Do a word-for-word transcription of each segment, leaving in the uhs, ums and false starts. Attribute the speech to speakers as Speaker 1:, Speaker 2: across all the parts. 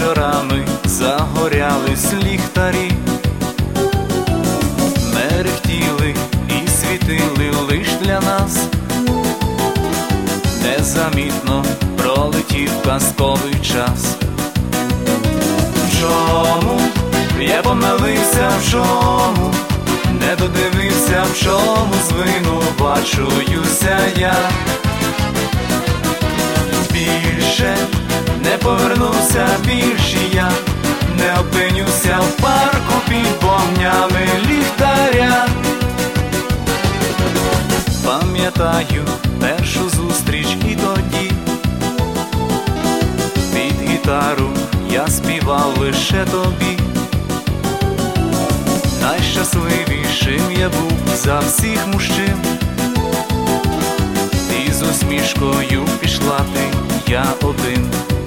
Speaker 1: вечорами загорялись ліхтарі, мерехтіли і світили лиш для нас. Незамітно пролетів казковий час. В чому я помилився, в чому не додивився, в чому звинувачуюся я. Більше не повернуся, більше я не опинюся в парку під вогнями ліхтаря. Пам'ятаю першу зустріч і тоді під гітару я співав лише тобі. Найщасливішим я був за всіх мужчин. Ти з усмішкою пішла, ти, я один.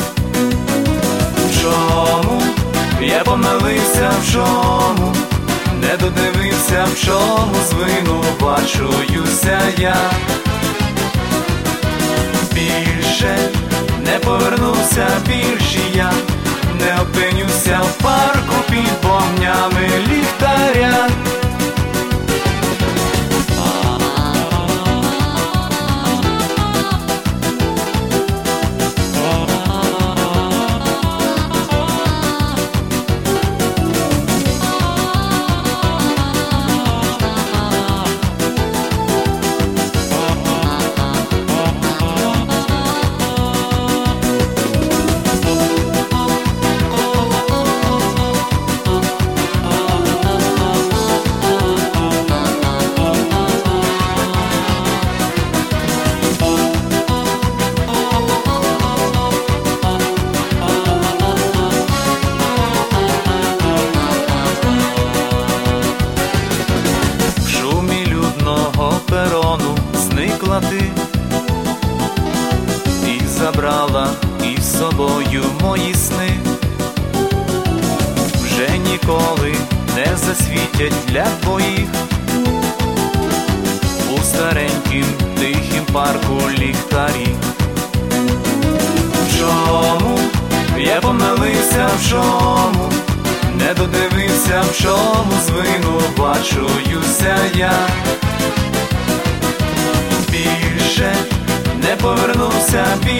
Speaker 1: В чому я помилився, в чому не додивився, в чому звинувачуюся я. Більше не повернуся, більше я не опинюся в парку під вогнями ліхтаря. Зникла ти і забрала із собою мої сни. Вже ніколи не засвітять для твоїх у старенькім тихім парку ліхтарі. В чому я помилився, в чому не додивився, в чому звинувачуюся я. Більше не повернуся,